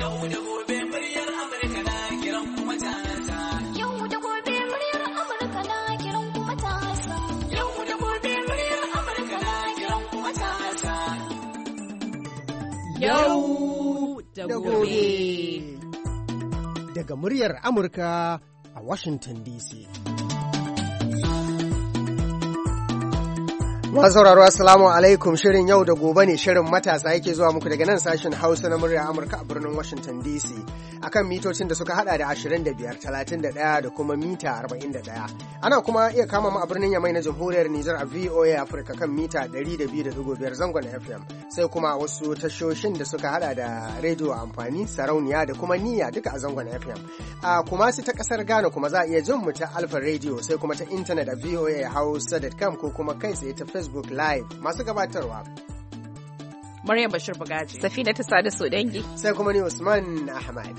Yau da gobe muryar Amurka na kiran kuma matasa. Yau da gobe muryar Amurka na kiran kuma matasa. Yau da gobe muryar Amurka na kiran kuma matasa. Yau da gobe. Daga muryar Amurka a Washington DC. Masu sauraro assalamu alaikum, shirin yau da gobe ne, shirin matasa yake zuwa muku daga nan sashen Hausa na murya Amurka a birnin Washington DC akan mitocin da suka hada da 25, 31 da kuma mita 41. Ana kuma iya kama mu a birnin Yamai na Jamhuriyar Nijar a VOA Africa kan mita 102.5 zangon FM, sai kuma wasu tashoshin da suka hada da rediyo amfani, sarauniya da kuma niyya duka a zangon FM. A kuma su ta kasar Ghana kuma za a iya jin mu ta Alpha Radio, sai kuma ta intanet a voahausa.com ko kuma kai tsaye ta Facebook Live. Masu gabatarwa Maryam Bashir Bugaji, Safina ta Sada Sodangi, sai kuma ni Usman Ahmad.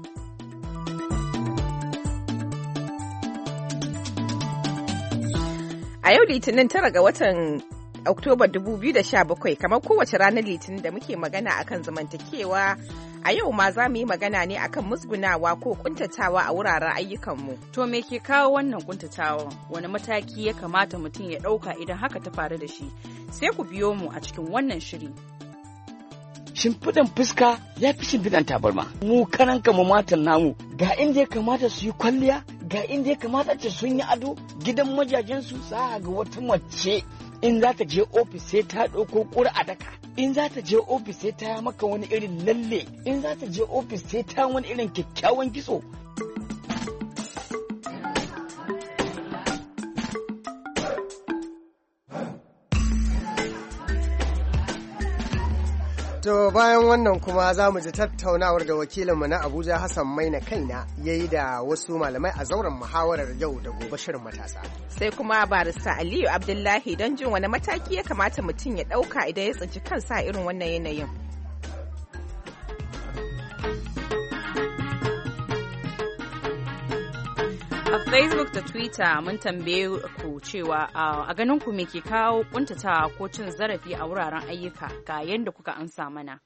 A yau Litinin 9 ga watan Oktoba 2017, kamar kowace ranar Litinin da muke magana akan zamantakewa, a yau ma za mu yi magana ne akan musgunawa ko kuntatawa a wuraren ayyukanmu. To me ke kawo wannan kuntatawa? Wani mataki ya kamata mutum ya ɗauka idan haka ta faru da shi? Sai ku biyo mu a cikin wannan shiri. Shimfiɗan fuska ya fi shimfiɗan tabarma. Mu karanka mu matan namu ga inda ya kamata su yi kwalliya, ga inda ya kamata ce sun yi ado. Gidan majajensu za ga wata mace in za ta je ofis sai ta ɗauko ƙura a daka. In za ta je ofis sai ta maka wani irin lalle. In za ta je ofis sai ta wani irin kyakkyawan kitso. To bayan wannan kuma za mu ji tattaunawar da wakilinmu na Abuja Hassan Maina Kaina ya yi da wasu malamai a zauren muhawarar yau da gobe shirin matasa. Sai kuma barista Aliyu Abdullahi don jin wani mataki ya kamata mutum ya ɗauka idan ya tsinci kansa irin wannan yanayin. A Facebook da Twitter mun tambaye ku cewa a ganin ku me ke kawo kuntatawa ko cin zarafi a wuraren ayyuka, ga yadda kuka amsa mana.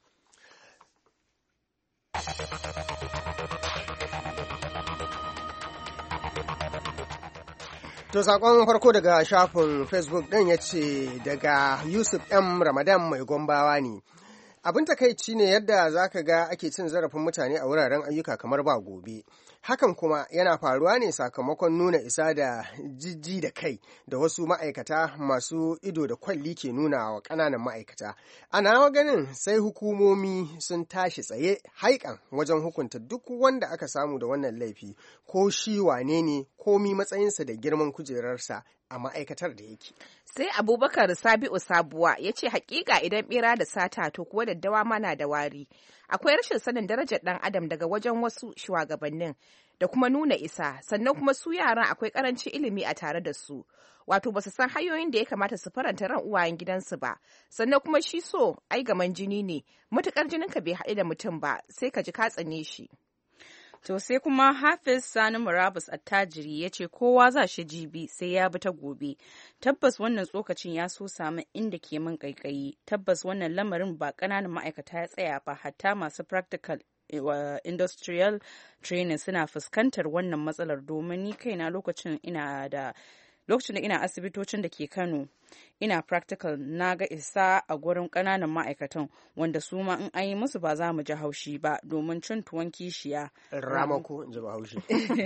To sakon farko daga shafin Facebook ɗin ya ce daga Yusuf M. Ramadan mai gombawa ne. Abin takaici ne yadda za ka ga ake cin zarafin mutane a wuraren ayyuka kamar ba gobe. Hakan kuma yana faruwa ne sakamakon nuna isa da jijji da kai da wasu ma'aikata masu ido da kwalli ke nuna wa ƙananan ma'aikata. Ana ganin sai hukumomi sun tashi tsaye haikan wajen hukunta duk wanda aka samu da wannan laifi, ko shi wane ne, komi matsayinsa da girman kujerarsa a ma'aikatar da yake. Sai Abubakar Sabi'u Sabuwa ya ce hakika idan bera da sata to kuwa daddawa mana da wari. Akwai rashin sanin darajar ɗan adam daga wajen wasu shugabannin da kuma nuna isa, sannan kuma su yaran akwai ƙarancin ilimi a tare da su. Wato ba su san hanyoyin da ya kamata su faranta ran uwayen gidansu ba, sannan kuma shi so ai gaman jini ne, matuƙar jininka bai haɗu da mutum ba sai ka ji ka tsane shi. To sai kuma Hafiz Sani Murabus Attajiri ya ce kowa za shi jibi sai ya bi ta gobe. Tabbas wannan tsokacin ya so samu inda ke min kaikayi. Tabbas wannan lamarin ba ƙananan ma'aikata ya tsaya ba, hatta masu practical industrial training suna fuskantar wannan matsalar, domin ni kaina lokacin da ina asibitocin da ke Kano ina practical na ga isa a gurin ƙananan ma'aikatan wanda su ma in an yi musu ba za mu ji haushi ba, domin cin tuwon kishiya ramako in ji ba haushi.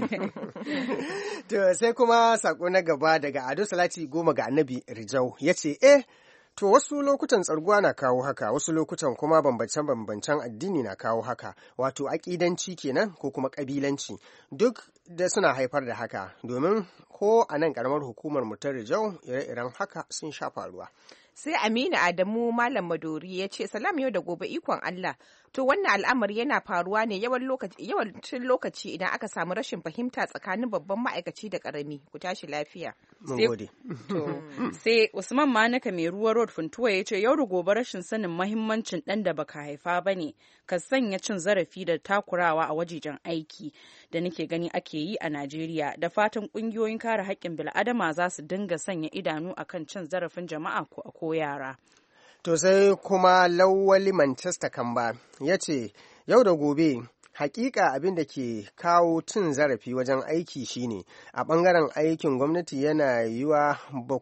To sai kuma sako na gaba daga Ado Salati Goma ga Annabi Rijau ya ce to wasu lokutan tsarguwa na kawo haka, wasu lokutan kuma bambance-bambancen addini na kawo haka, wato aƙidanci kenan ko kuma ƙabilanci, duk da suna haifar da haka, domin ko a nan ƙaramar hukumar mu ta Rijau ire-iren haka sun sha faruwa. Sai Aminu Adamu Malam Madori ya ce salam yau da gobe ikon Allah. To wannan al'amari yana faruwa ne yawancin lokaci idan aka samu rashin fahimta tsakanin babban ma'aikaci da ƙarami. Ku tashi lafiya. Mun gode. Sai Usman Manuka mai ruwa road Funtuwa ya ce yau da gobe rashin sanin mahimmancin ɗan da baka haifa ba ne ka sanya cin zarafi da takurawa a wajejen aiki da nake gani ake yi a Najeriya. Da fatan ƙungiyoyin kare haƙƙin bil'adama za su dinga sanya idanu akan cin zarafin jama'a ko yara. To sai kuma Lawali Manchester Kamba ya ce Yau da gobe, hakika abin da ke kawo cin zarafi wajen aiki shine a ɓangaren aikin gwamnati yana yiwa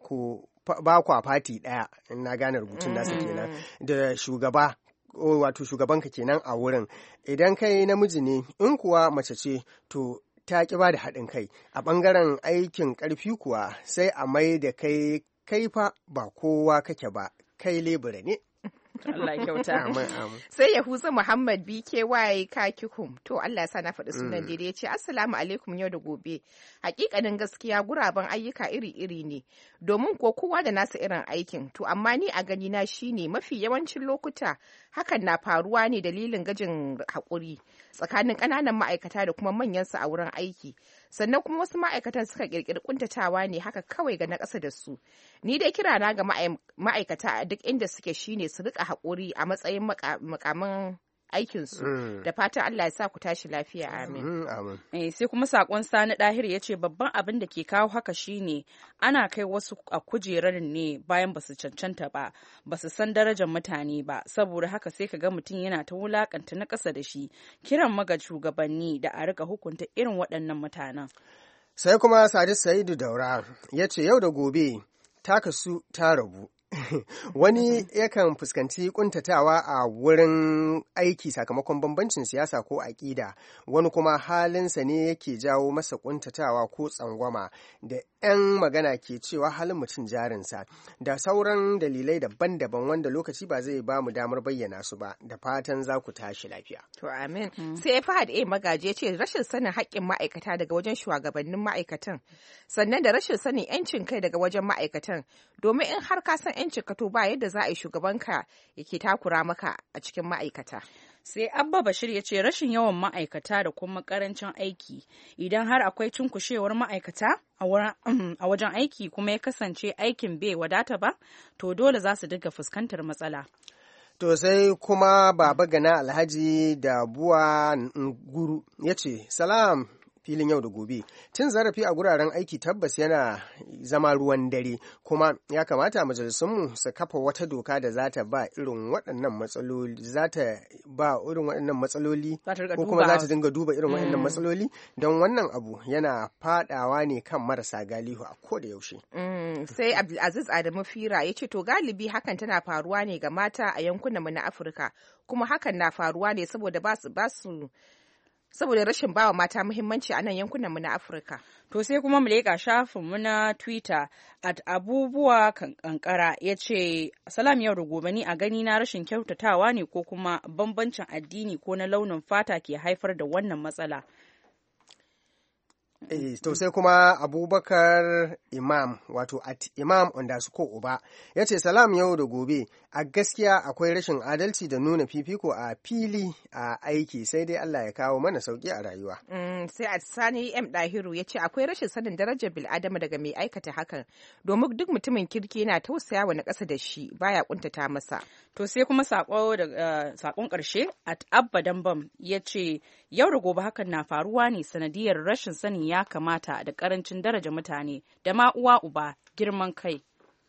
ba kwa fati ɗaya, na gane rubutun nasa kenan, da shugaba wato shugabanka kenan a wurin. Idan kai namiji ne, in kuwa mace ce, to ta ƙi ba da haɗin kai. A ɓangaren aikin ƙarfi kuwa sai a mai da kai fa ba kowa kake ba, kai lebura ne. Allah kyauta. Sai Yahuza Muhammad BKY Kakikum. To Allah ya sa na faɗi sunan daidai ya ce Assalamu alaikum yau da gobe. Hakikanin gaskiya guraben ayyuka iri-iri ne. Domin ko kowa da nasa irin aikin. To amma ni a gani na shine mafi yawancin lokuta hakan na faruwa ne dalilin gajin haƙuri tsakanin ƙananan ma'aikata da kuma manyansu a wurin aiki. Sannan kuma wasu ma'aikatan suka ƙirƙiri ƙuntatawa ne haka kawai ga na ƙasa da su. Ni dai kirana ga ma'aikata a duk inda suke shine su riƙa haƙuri a matsayin makaman aikinsu da fatan Allah ya sa ku tashi lafiya, amin. Sai kuma sakon Sani Dahir ya ce babban abin da ke kawo haka shine ana kai wasu a kujerar ne bayan basu cancanta ba, basu san darajar mutane ba, saboda haka sai ka ga mutum yana ta wulakanta na ƙasa da shi. Kiran maga shugabanni da a rika hukunta irin waɗannan mutanen. Sai kuma Sadi Sa'idu Daura ya ce yau da gobe ta kasu ta rabu. Wani yakan fuskanci kuntatawa a wurin aiki sakamakon bambancin siyasa ko aƙida, wani kuma halinsa ne yake jawo masa kuntatawa ko tsangwama da 'yan magana ke cewa halin mutum jarinsa, da sauran dalilai daban-daban wanda lokaci ba zai ba mu damar bayyana su ba. Da fatan za ku tashi lafiya. To amin. Sai Fahad A Magaji ce rashin sanin haƙƙin ma'aikata daga wajen shugabannin ma'aikatan, sannan da rashin sanin 'yancin kai daga wajen ma'aikatan, domin in har ka san 'yancin ka to ba yadda za a yi shugabanka yake takura maka a cikin ma'aikata. Sai Abba Bashir ya ce rashin yawan ma'aikata da kuma karancin aiki. Idan har akwai cunkushewar ma'aikata a wajen aiki kuma ya kasance aikin bai wadata ba, to dole za su dinga fuskantar matsala. To sai kuma Baba Gana Alhaji da Buwa Nguru ya ce, Salam filin yau da gobe. Cin zarafi a guraren aiki tabbas yana zama ruwan dare, kuma ya kamata majalisunmu su kafa wata doka da za ta ba irin waɗannan matsaloli ko kuma za ta dinga duba irin waɗannan matsaloli, don wannan abu yana fadawa ne kan marasa galihu a koda yaushe. Sai Abdulaziz Adamu Fira ya ce to galibi hakan tana faruwa ne ga mata a yankunanmu na Afirka, kuma hakan na faruwa ne saboda rashin bawa mata muhimmanci a nan yankunanmu na Afirka. To sai kuma mu leƙa shafinmu na Twitter @abubuwa kankara ya ce, Salam yau da gobe, ni a gani na rashin kyautatawa ne ko kuma bambancin addini ko na launin fata ke haifar da wannan matsala. To sai kuma Abubakar Imam wato @imam_uba ya ce salam yau da gobe, a gaskiya akwai rashin adalci da nuna fifiko a fili a aiki, sai dai Allah ya kawo mana sauki a rayuwa. Sai Sani M Dahiru ya ce akwai rashin sanin darajar bil'adama daga mai aikata hakan, domin duk mutumin kirki yana tausaya wa na ƙasa da shi baya kuntata masa. To sai kuma sakon ƙarshe @abba dambam ya ce yau da gobe hakan na faruwa ne sanadiyar rashin sanin ya kamata da karancin daraja mutane da ma uwa uba girman kai.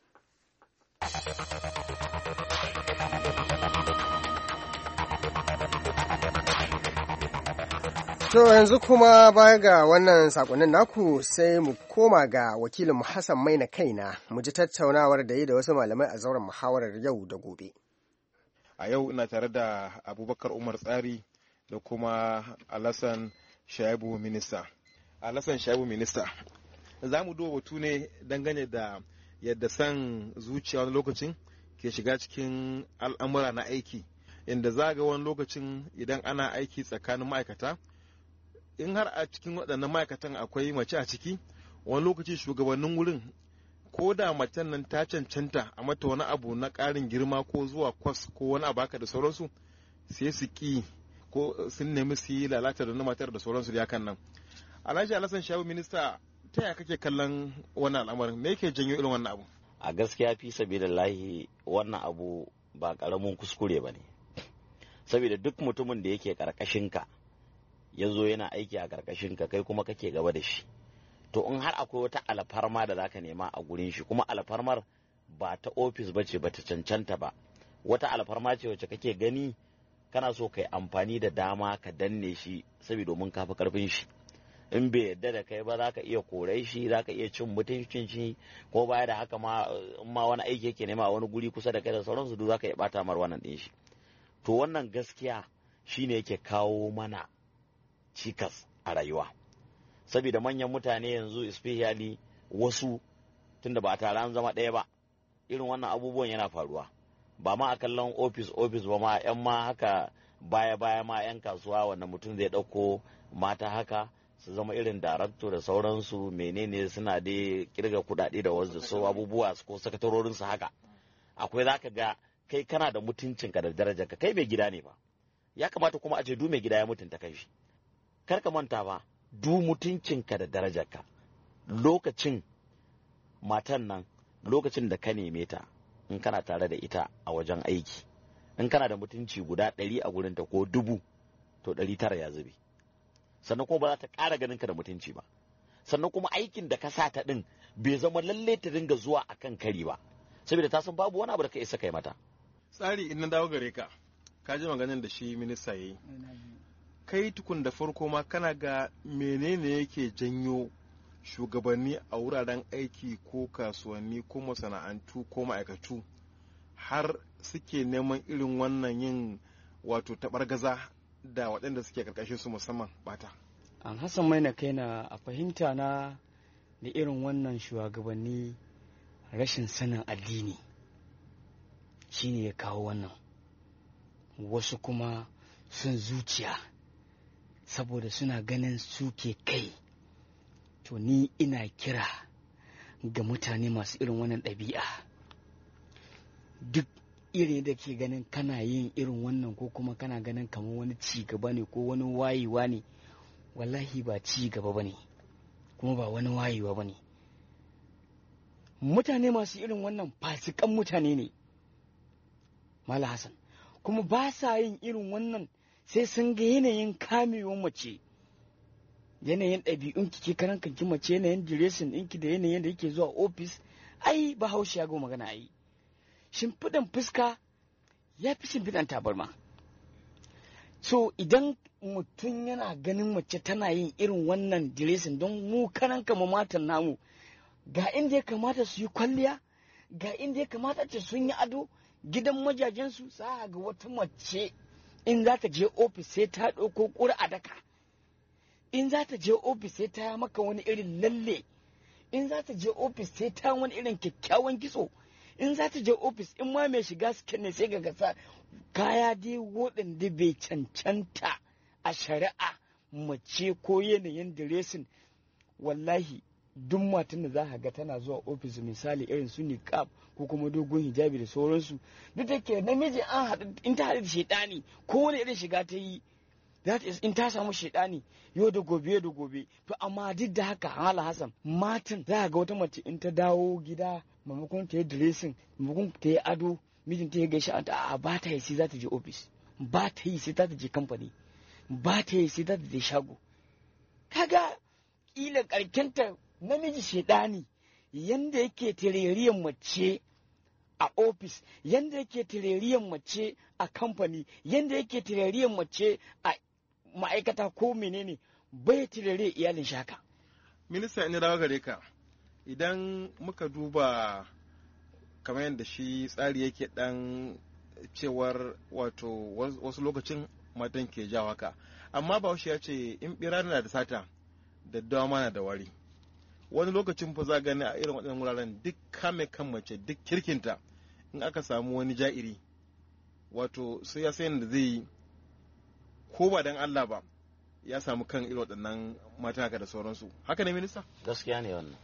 To yanzu kuma baya ga wannan sakonnin naku sai mu koma ga wakilin Hassan Maina kaina mu ji tattaunawar da yi da wasu malamai a zauren muhawarar yau da gobe. A yau ina tare da Abubakar Umar Tsari da kuma Alhassan Shaibu Minista. Alhassan Shaibu Minista, za mu duba batu ne dangane da yadda san zuciya wani lokacin ke shiga cikin al'amura na aiki, inda za ga wani lokacin idan ana aiki tsakanin ma'aikata, in har a cikin waɗannan ma'aikatan akwai mace a ciki, wani lokaci shugabannin wurin ko da macen nan ta cancanta a mata wani abu na ƙarin girma ko zuwa kwas ko wani abu haka da sauransu, sai su ƙi ko sun nemi su yi lalata da matar da sauransu da yakan nan. Alhaji Alhassan Shaibu Minista, ta yaya kake kallon wannan al'amarin, me yake janyo irin wannan abu? A gaskiya fi sabilillahi wannan abu ba karamin kuskure ba ne, saboda duk mutumin da yake karkashinka ya zo yana aiki a karkashinka kai kuma kake gaba da shi, to in har akwai wata alfarma da zaka nema a gurin shi, kuma alfarmar ba ta ofis ba ce, ba ta cancanta ba, wata alfarma ce wacce kake gani kana so kai amfani da dama ka danne shi saboda domin ka fi karfin shi. In bai yadda da kai ba za ka iya kore shi, za ka iya cin mutuncin shi, ko baya da haka ma wani aiki yake nema a wani guri kusa da kai da sauransu duk za ka iya bata mar wannan din shi. To wannan gaskiya shine yake kawo mana cikas a rayuwa, saboda manyan mutane yanzu especially wasu tunda ba a tare an zama ɗaya ba, irin wannan abubuwan yana faruwa ba ma a kallon ofis ba ma yan ma haka baya ma yan kasuwa wanda mutum zai ɗauko mata haka su zama irin darakto da sauransu menene suna da kirga kudade da wasu so abubuwa ko sakatarorin su haka. Akwai zaka ga kai kana da mutuncinka da darajarka, kai mai gida ne ba, ya kamata kuma a ce du mai gida ya mutunta kanshi. Kar ka manta ba, du mutuncinka da darajarka. Lokacin matan nan, lokacin da ka neme ta, in kana tare da ita a wajen aiki, in kana da mutunci guda 100 a gurinta ko 1000, to 900 ya zube. Sannan kuma ba za ta ƙara ganin ka da mutunci ba. Sannan kuma aikin da ka sa ta ɗin bai zama lalle ta dinga zuwa akan kari ba, saboda ta san babu wani abu da ka isa kai mata. Tsari in na dawo gare ka, ka ji maganin da shi minista yayi. Kai tukun da farko ma kana ga menene yake janyo shugabanni a wuraren aiki ko kasuwanni ko masana'antu ko ma'aikatu har suke neman irin wannan yin wato taɓargaza da waɗanda suke karkashin su musamman bata? An Hassan Maina kaina a fahimta na da irin wannan shugabanni rashin sanin addini shine ya kawo wannan. Wasu kuma sun zuciya saboda suna ganin suke kai. To ni ina kira ga mutane masu irin wannan ɗabi'a, duk irin da ke ganin kana yin irin wannan ko kuma kana ganin kamar wani ci gaba ne ko wani wayewa ne, wallahi ba ci gaba ba ne kuma ba wani wayewa ba ne. Mutane masu irin wannan fasikan mutane ne Malam Hassan, kuma ba sa yin irin wannan sai sun ga yanayin kamewar mace, yanayin ɗabi'un ki karan kanki mace, yanayin diresin ɗinki da yanayin da yake zuwa ofis. Ai Bahaushe ya ga magana ai, shimfiɗan fuska ya fi shimfiɗan tabarma. So idan mutum yana ganin mace tana yin irin wannan diresin, don mu karan kama matan namu ga inda ya kamata su yi kwalliya, ga inda ya kamata ce sun yi ado, gidan majajensu za ga wata mace in za ta je ofis sai ta ɗauko ƙura a daka, in za ta je ofis sai ta maka wani irin lalle, in za ta je ofis sai ta wani irin kyakkyawan kitso, in za ta je ofis in ma mai shiga suke ne sai ga gasa kaya dai waɗanda bai cancanta a shari'a mace ko yanayin diresin. Wallahi duk matan da za ga tana zuwa ofis misali irin su niqab ko kuma dogon hijabi da sauransu, duk da ke namiji an haɗu in ta haɗu da shaidani ko wani irin shiga ta yi, in ta samu shaidani yau da gobe da gobe. To amma duk da haka Malam Hassan, matan za ga wata mace in ta dawo gida maimakon ta yi dressing, maimakon ta yi ado, mijin ta ya gaishe a ba ta yi sai za ta je ofis, ba ta yi sai za ta je kamfani, ba ta yi sai za ta je shago. Kaga kila karkenta namiji shaidani yanda yake tireriyan mace a ofis, yanda yake tireriyan mace a kamfani, yanda yake tireriyan mace a ma'aikata ko menene, bai tirere iyalin shaka. Minista, ina dawo gare ka, idan muka duba kamar yadda shi tsari yake dan cewar wato wasu lokacin matan ke jawo haka, amma Bahaushe ya ce in bira na da sata daddawa mana da wari. Wani lokacin fa za gani a irin waɗannan wuraren duk kame kan mace duk kirkinta, in aka samu wani ja'iri wato sai ya sayan da zai yi ko ba dan Allah ba ya samu kan irin waɗannan mata haka da sauransu. Haka ne minista? Gaskiya ne wannan.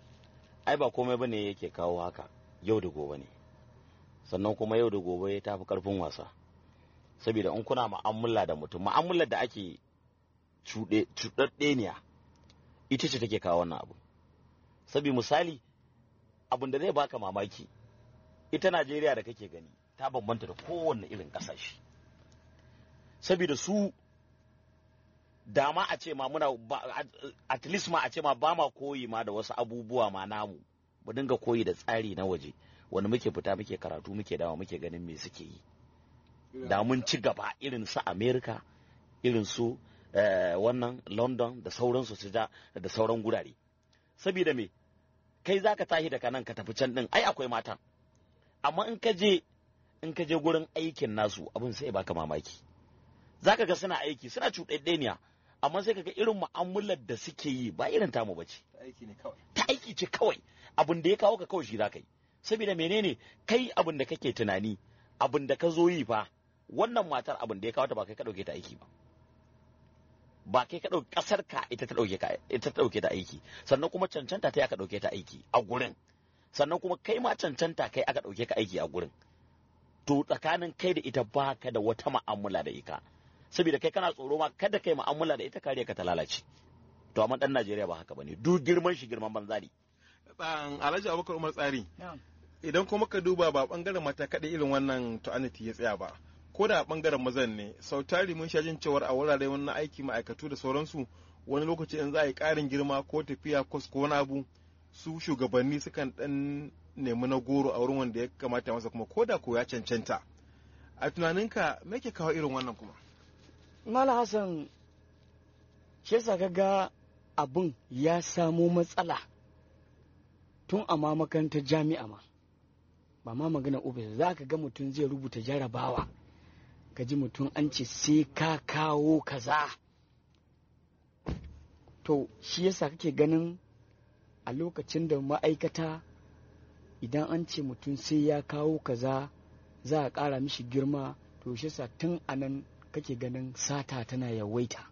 Ai ba komai bane yake kawo haka, yau da gobe ne. Sannan kuma yau da gobe ta fi karfin wasa. Saboda in kuna mu'amala da mutum, mu'amalar da ake cuɗaɗɗeniya ita ce take kawo wannan abu. Sabi misali, abin da zai baka mamaki, ita Najeriya da kake gani ta bambanta da kowanne irin ƙasashe. Saboda su dama a ce ma muna at least ma a ce ma ba ma koyi ma da wasu abubuwa ma namu, mu dinga koyi da tsari na waje wanda muke fita muke karatu muke dawa muke ganin me suke yi. da mun ci gaba irin su America irin su wannan London da sauransu su da sauran gurare. Saboda me kai zaka tashi daga nan ka tafi can din ai akwai mata, amma in ka je gurin aikin nasu abin sai baka mamaki. Zaka ga suna aiki suna cuɗaɗɗeniya, amma sai kaga irin mu'amalar da suke yi ba irin tamu bace. Ta aiki ce kawai. Abin da ya kawo ka kawai shi zaka yi. Saboda menene kai abin da kake tunani, abin da ka zo yi fa, wannan matar abin da ya kawo ta ba kai ka dauke ta aiki ba. Ba kai ka dauke kasar ka ita ta dauke ta aiki. Sannan kuma cancanta ta aka dauke ta aiki a gurin. Sannan kuma kai ma cancanta kai aka dauke ka aiki a gurin. To tsakanin kai da ita baka da wata mu'amala da ita. Saboda kai kana tsoro ma kada kai mu'amala da ita kare ka ta lalace. To amma dan Najeriya ba haka bane. Duk girman shi girman banza ne. Alhaji Abubakar Umar Tsari. Idan kuma ka duba ba bangaren mata kaɗai irin wannan ta'aniti ya tsaya ba. Ko da bangaren mazan ne, sau tari mun sha jin cewar a wurare wannan aiki ma'aikatu da sauransu wani lokaci in za a yi ƙarin girma ko tafiya ko wani abu su shugabanni sukan dan nemi na goro a wurin wanda ya kamata masa kuma ko da ko ya cancanta. A tunaninka me ke kawo irin wannan kuma? Malam Hassan, shi yasa kaga abun ya samo matsala tun a ma makarantar jami'a ma, ba ma magana ofis. Za ka ga mutum zai rubuta jarabawa, ka ji mutum an ce sai ka kawo kaza. To shi yasa kake ganin a lokacin da ma'aikata idan an ce mutum sai ya kawo kaza za a ƙara mishi girma, to shi yasa tun anan kake ganin sata tana yawaita.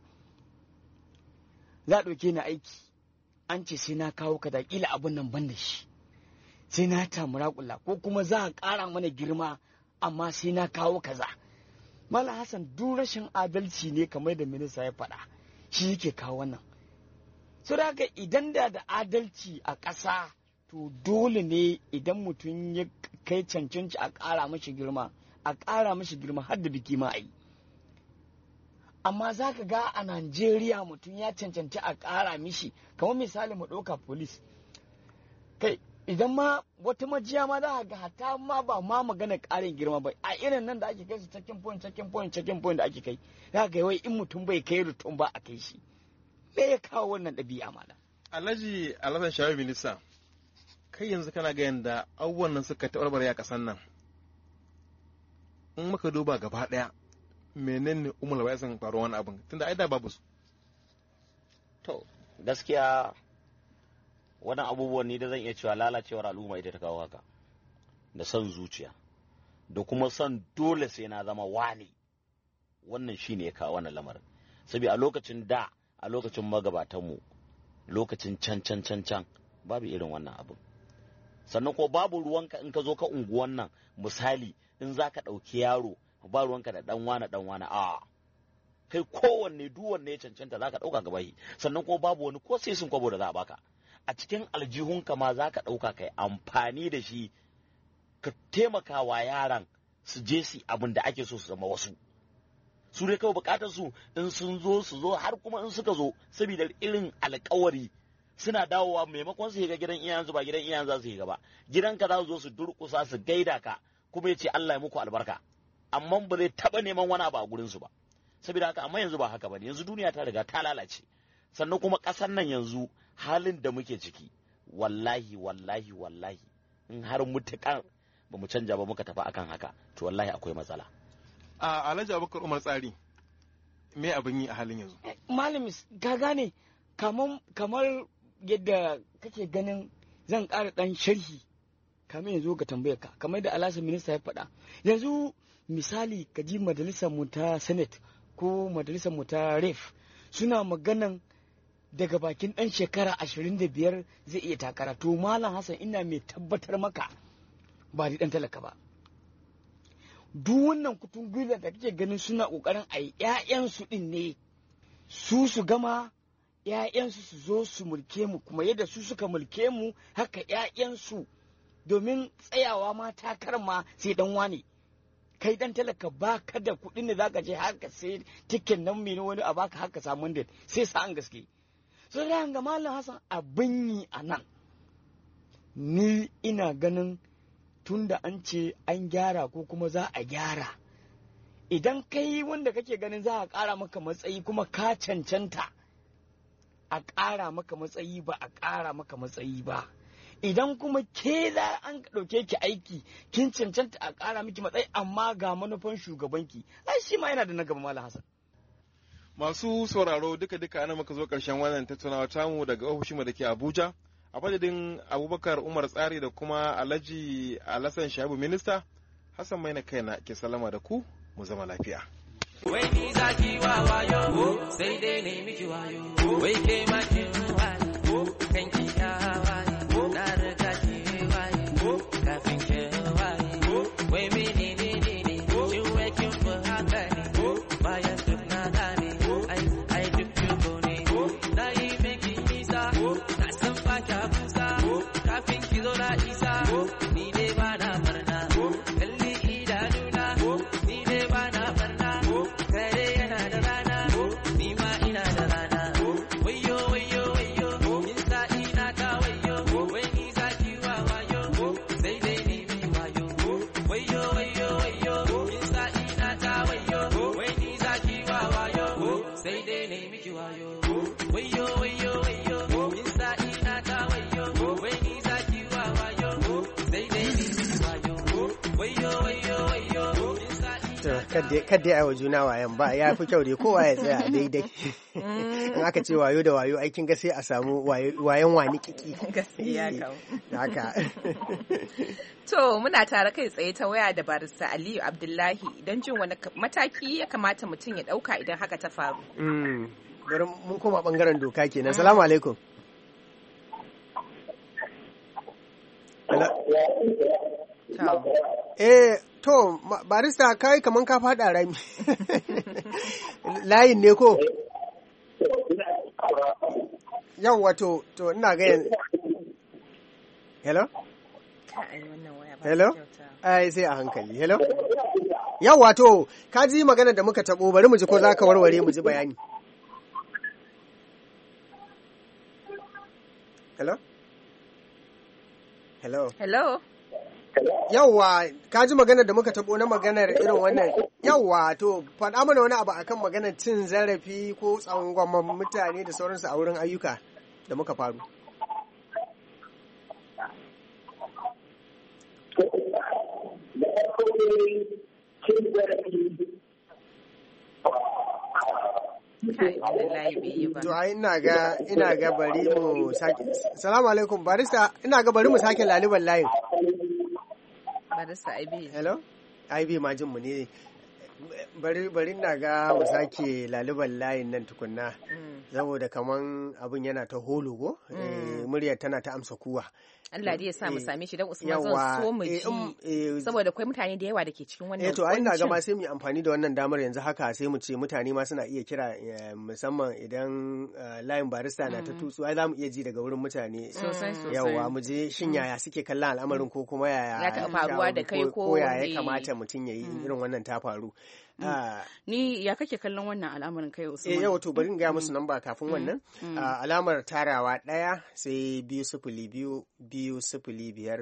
Za a ɗauke ni aiki, an ce sai na kawo kaza, ƙila abin nan ban da shi, sai na tamuraƙula, ko kuma za a ƙara mana girma amma sai na kawo kaza. Malam Hassan, duk rashin adalci ne kamar da minista ya faɗa, shi yake kawo wannan. So da haka idan da adalci a ƙasa, to dole ne idan mutum ya kai cancanci a ƙara mashi girma, har da biki ma a yi. Amma za ka ga a Najeriya mutum ya cancanci a ƙara mishi, kamar misali mu ɗauka polis. Kai, idan ma wata majiya ma za ga hata ma ba ma magana ƙarin girma ba, a irin nan da ake kai su checking point da ake kai, za ga wai in mutum bai kai rutun ba a kai shi. Me ya kawo wannan ɗabi'a mana? Alhaji Alhassan Shaibu minista, kai yanzu kana ga yanda abubuwan nan suka taɓarɓare a ƙasar nan. In muka duba gaba ɗaya, menene umar bai san faruwar wani abin tunda ai da babu su. To gaskiya wannan abubuwan ni da zan iya cewa lalacewar al'umma ita ta kawo haka, da son zuciya da kuma son dole sai na zama wani. Wannan shine ya kawo wannan lamarin. Saboda a lokacin magabatanmu, lokacin can babu irin wannan abin. Sannan ko babu ruwanka in ka zo ka unguwan nan, misali in za ka ɗauki yaro ba ruwanka da ɗan wane a kai kowanne duwanne ya cancanta za ka ɗauka gaba yi. Sannan ko babu wani ko sai sun kwabo da za a baka a cikin aljihunka ma za ka ɗauka kai amfani da shi ka taimaka wa yaran su je su abin da ake so su zama wasu. Su dai kawai bukatar su in sun zo su zo, har kuma in suka zo saboda irin alkawari suna dawowa maimakon su ga gidan iyayensu ba gidan iyayen za su yi gaba, gidanka za su zo su durƙusa su gaida ka kuma ya ce Allah ya muku albarka, amma ba zai taɓa neman wani abu a gurinsu ba. Saboda haka amma yanzu ba haka ba ne, yanzu duniya ta riga ta lalace. Sannan kuma ƙasar nan yanzu halin da muke ciki, wallahi in har mutuƙar ba mu canja ba muka tafi akan haka, to wallahi akwai matsala. Alhaji Abubakar Umar Tsari, me abin yi a halin yanzu? Malami ka gane, kamar yadda kake ganin zan ƙara ɗan sharhi kamar yanzu ga tambayar ka, kamar da Alhassan minista ya faɗa. Yanzu misali ka ji majalisar mu ta Senate ko majalisar mu ta Ref suna maganan daga bakin ɗan shekara 25 zai iya takara. To Malam Hassan, ina mai tabbatar maka ba da ɗan talaka ba. Duk wannan kutun gwila da kake ganin suna ƙoƙarin a yi ‘ya'yansu ɗin ne, su gama ‘ya'yansu su zo su mulke mu, kuma yadda su suka mulke mu haka ‘ya'yansu, domin tsayawa ma takar ma sai ɗan wane. Kai ɗan talaka ba ka da kuɗin da za ka je haka sai tikin nan mene wani a baka haka samun da sai sa'an gaske. So da ga Malam Hassan, abin yi a nan, ni ina ganin tun da an ce an gyara ko kuma za a gyara, idan kai wanda kake ganin za a ƙara maka matsayi kuma ka cancanta a ƙara maka matsayi ba a ƙara maka matsayi ba, idan kuma ke za an ɗauke ki aiki kin cancanta a ƙara miki matsayi amma ga manufan shugabanki, ai shi ma yana da na gaba Malam Hassan. Masu sauraro duka ana muka zo ƙarshen wannan tattaunawa tamu daga ofishinmu da ke Abuja. A madadin Abubakar Umar Tsari da kuma Alhaji Alhassan Shaibu Minista, Hassan Maina kaina ke salama da ku, mu zama lafiya. Wai ni zaki wa wayo, sai dai ne miki wayo, wai ke makin wayo, kanki ya wayo, na riga ki wayo, kafin ki wayo, wai menene ne, kin wai kin fi haka ne, bayan duk na gane, ai duk yugo ne, na yi miki nisa, na san ba kya busa, kafin ki zo na isa, ni dai ba na barna, kalli idanuna, ni dai ba na barna, kare yana da rana, ni ma ina da rana, wayo wayo wayo, in sa ina ta wayo, wai ni zaki wa wayo, sai dai ni mi wayo, wayo wayo wayo, in sa ina ta wayo, wai ni zaki wa wayo, sai dai ni miki wayo, wayo wayo wayo, in sa ina ta wayo, wai ni zaki wa wayo, sai dai ni miki wayo, wayo wayo wayo, in sa kadda ya wa juna wayan ba ya fi kyau dai kowa ya tsaya daidai in aka ce wayo da wayo aikin ga sai a samu wayan wani kiki gaskiya kawo haka. To muna tare kai tsaye ta waya da barista Aliyu Abdullahi don jin wani mataki ya kamata mutum ya dauka idan haka ta faru. Bari mun koma bangaren doka kenan. Salamu alaikum. To barista kai kaman ka faɗa rami. Layin ne ko? Yawwa to ina ga yanzu. Hello? Hello? Ai sai a hankali. Hello? Yawwa to ka ji magana da muka tabo bari mu ji ko za ka warware mu ji bayani. Hello? Hello? Hello? Yawwa, ka ji maganar da muka tabo na maganar irin wannan. Yawwa, to faɗa mana wani abu akan maganar cin zarafi ko tsangwamman mutane da sauransu a wurin ayyuka da muka faru. To ai ina ga bari mu sake. Salamu alaikum barista, ina ga bari mu sake laliban layin. Barista IB. Hello? IB ma jin mu ne. Bari ina ga mu sake laliban layin nan tukunna. Saboda kaman abun yana ta hologo, muryar tana ta amsa kuwa. Allah dai ya sa mu same shi dan Usman zan so mu ji saboda akwai mutane da yawa da ke cikin wannan to ai ina ga ma sai mu yi amfani da wannan damar yanzu haka sai mu ce mutane ma suna iya kira musamman idan layin barista na ta tutsu ai za mu iya ji daga wurin mutane sosai yawa mu je shin yaya suke kallon al'amarin ko kuma yaya ya ta faruwa da kai ko ya kamata mutum ya yi irin wannan ta faru. Ni ya kake kallon wannan al'amarin kai Usman? Yau to bari in gaya musu namba kafin wannan. Alamar tarawa 1 sai 202 205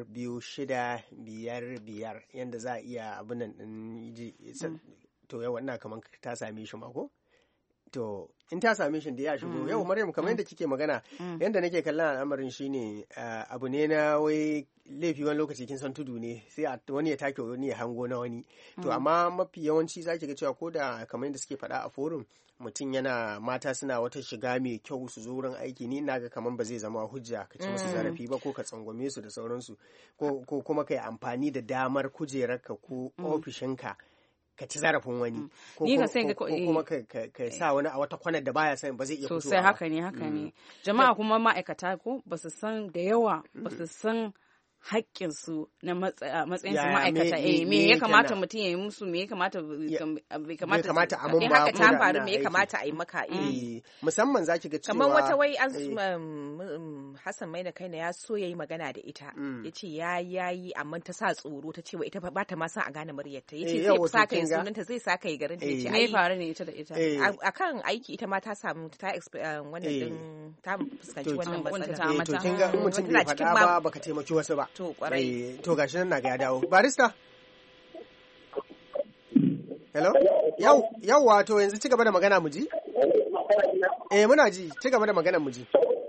2655 yanda za a iya abin nan din to yau wannan kaman ta same shi mako. To in ta same shi da ya shigo yau Maryam kamar yadda kike magana yanda nake kallon al'amarin shine abu ne na wai laifi wani lokaci kin san tudu ne sai wani ya take wani ya hango na wani to amma mafi yawanci zaki ga cewa ko da kamar yadda suke faɗa a forum mutum yana mata suna wata shiga mai kyau su zo wurin aiki ni ina ga kamar ba zai zama hujja ka ci musu zarafi ba ko ka tsangwame su da sauransu ko kuma kai amfani da damar kujerarka ko ofishinka ka ci zarafin wani ko kuma ka sa wani a wata kwanar da baya son ba zai iya fitowa sosai haka ne jama'a kuma ma'aikata ko ba su san da yawa ba su san haƙƙinsu na matsayin su ma'aikata me ya kamata mutum ya yi musu me ya kamata bai kamata a mun ba haka ta faru me ya kamata a yi maka musamman zaki ga cewa kamar wata wai Hassan Maina kaina ya so yayi magana da ita yace yayi amma ta sa tsoro ta ce wa ita ba ta ma san a gane muryarta yace zai saka yin sunanta zai saka yi garin da yace me faru ne ita da ita akan aiki ita ma ta samu ta wannan din ta fuskanci wannan matsala to kin ga mutum bai faɗa ba baka taimaki wasu ba to kwarai to gashi nan na ga ya dawo barista hello yau wato yanzu ci gaba da magana mu ji muna ji ci gaba da magana mu ji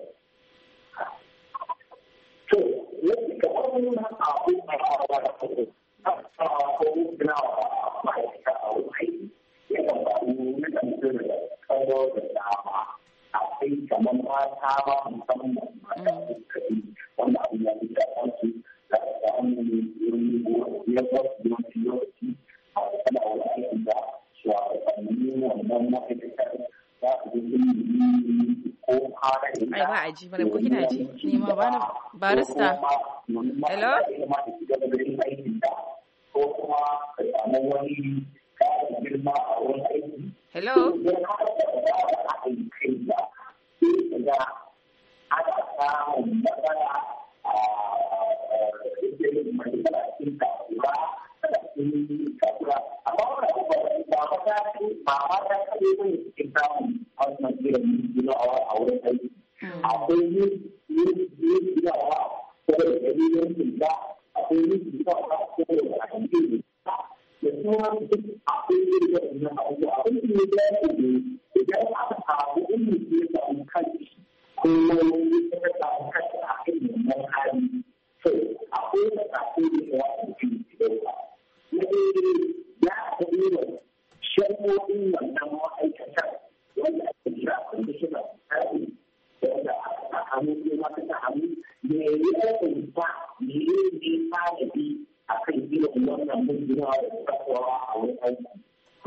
akwai kamar mata ba musamman wanda abu ya fi shafansu da samun ya wasu yawanci lokaci a kana wani aikin da shugabanni wannan ma'aikatar za su yi ko kare ai ba a ji ba ko kina ji ni ma ba na barista hello ko kuma ka samu wani kayan girma a wani aiki hello ana samun matsala a cikin kasuwa amma wani abu ba mata kaɗai ne cikin samun wannan irin ginawa a wurin aiki akwai yin ginawa ko da dalilin cuta akwai yin ginawa ko da aiki da kuma duk akwai yin da wannan abubuwa abin da ya yi idan aka samu ilimin da ya samu kanci ko ya samu kanci a kan wannan hali to akwai da kafin da ya wasu cikin dauka na ya taɓi da shagoyin wannan ma'aikatar wanda ake kira conditional tsari wanda a hannu ko mata ta hannu me ya kunsa me ya yi tanadi a kan irin wannan mujinawa da kasuwa a wani aiki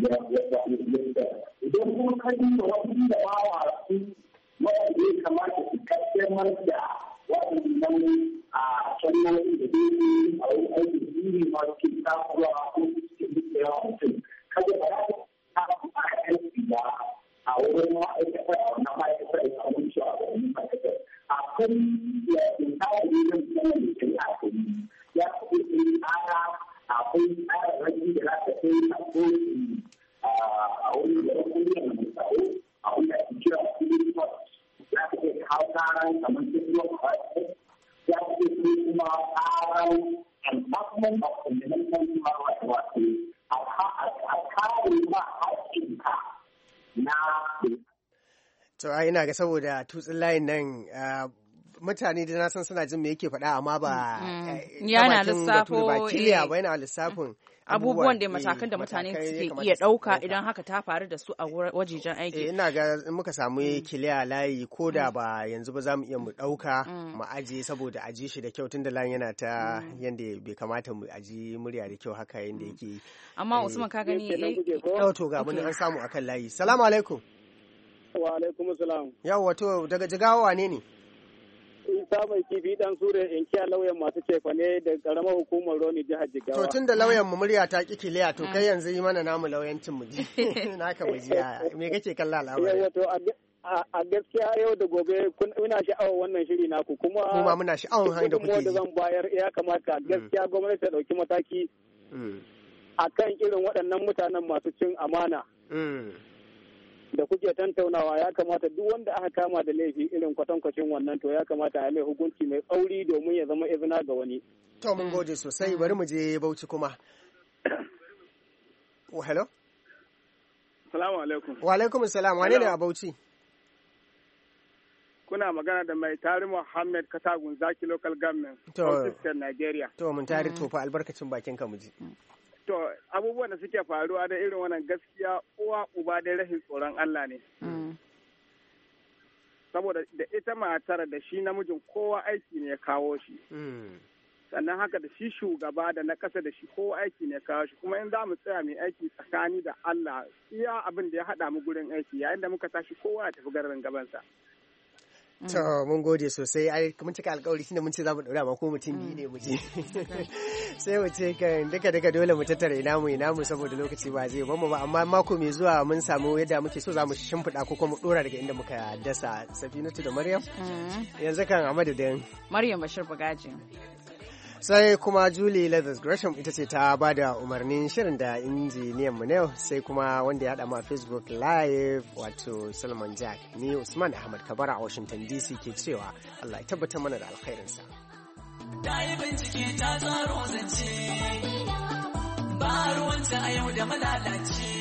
idan kuma kan yi da wasu da ba wa su wanda ya kamata su kaddamar da waɗannan a sannan da dai a wani aiki jiri masu ke tasowa ko suke duk da yawa mutum kada ba za ta a aiki ba a wurin ma'aikatar a wannan ma'aikatar da samun shi a wani ma'aikatar akwai ya ke tsari yin sanar da ke a kai ya kuma yi tsara akwai tsararraki da za ta kai a kowace a wani da kuma yin tsaro a wani ake kira kudin ya ke kawo tsaran kamar cikin kwasai ya ke kuma tsaran enforcement of fundamental human rights wato a kare ma haƙƙinka na to ina ga saboda tutsin layin nan mutane da na san suna jin me yake faɗa amma ba yana lissafo ba kiliya ba yana lissafin abubuwan da matakan da mutane suke iya ɗauka idan haka ta faru da su a wajejen aiki. Ina ga muka samu kiliya layi ko da ba yanzu ba za mu iya mu ɗauka mu aje saboda aji shi da kyau tun da layin yana ta yanda bai kamata mu aji murya da kyau haka yanda yake. Amma Usman ka gani to ga mun an samu akan layi. Salamu alaikum. Wa alaikum salam. Yawwa to daga Jigawa wane ne? Isa mai kifi dan sure in kiya lauyan masu cefane da karamar hukumar Roni jihar Jigawa. To tun da lauyan mu murya ta ki kiliya to kai yanzu yi mana namu lauyancin mu ji. Naka mu ji me kake kalla al'amari? To a gaskiya yau da gobe ina sha'awar wannan shiri naku kuma muna sha'awar hanyar da kuke yi. da zan bayar ya kamata gaskiya gwamnati ta dauki mataki akan irin waɗannan mutanen masu cin amana. Da kuke tantaunawa ya kamata duk wanda aka kama da laifi irin kwatankwacin wannan to ya kamata a mai hukunci mai tsauri domin ya zama izina ga wani. To mun gode sosai bari mu je Bauchi kuma. Hello? Salamu alaikum. Wa alaikum salam wane ne a Bauchi? Kuna magana da mai tari Muhammad Katagun Zaki Local Government, Bauchi State, Nigeria. To mun tari tofa albarkacin bakin ka mu ji. To abubuwan da suke faruwa da irin wannan gaskiya uwa uba dai rashin tsoron Allah ne. Saboda da ita matar da shi namijin kowa aiki ne ya kawo shi. Sannan haka da shi shugaba da na ƙasa da shi kowa aiki ne ya kawo shi. Kuma in za mu tsaya mai aiki tsakani da Allah iya abin da ya haɗa mu gurin aiki yayin da muka tashi kowa ya tafi garin gabansa. To mun gode sosai ai mun cika alƙawari tunda mun ce za mu ɗora ma ko mutum biyu ne mu je sai mu ce kan duka dole mu tattara ina mu saboda lokaci ba zai bamu ba amma mako mai zuwa mun samu yadda muke so za mu shimfiɗa ko kuma ɗora daga inda muka dasa Safinatu da Maryam yanzu kan a madadin Maryam Bashir Bagaji sai kuma Julie Leathers Gresham ita ce ta ba da umarnin shirin da injiniyan mu ne sai kuma wanda ya haɗa ma Facebook Live wato Salman Jack ni Usman Ahmad Kabara a Washington DC ke cewa Allah ya tabbatar mana da alkhairinsa. Ta yi bincike ta tsaro zance ba ruwanta a yau da malalaci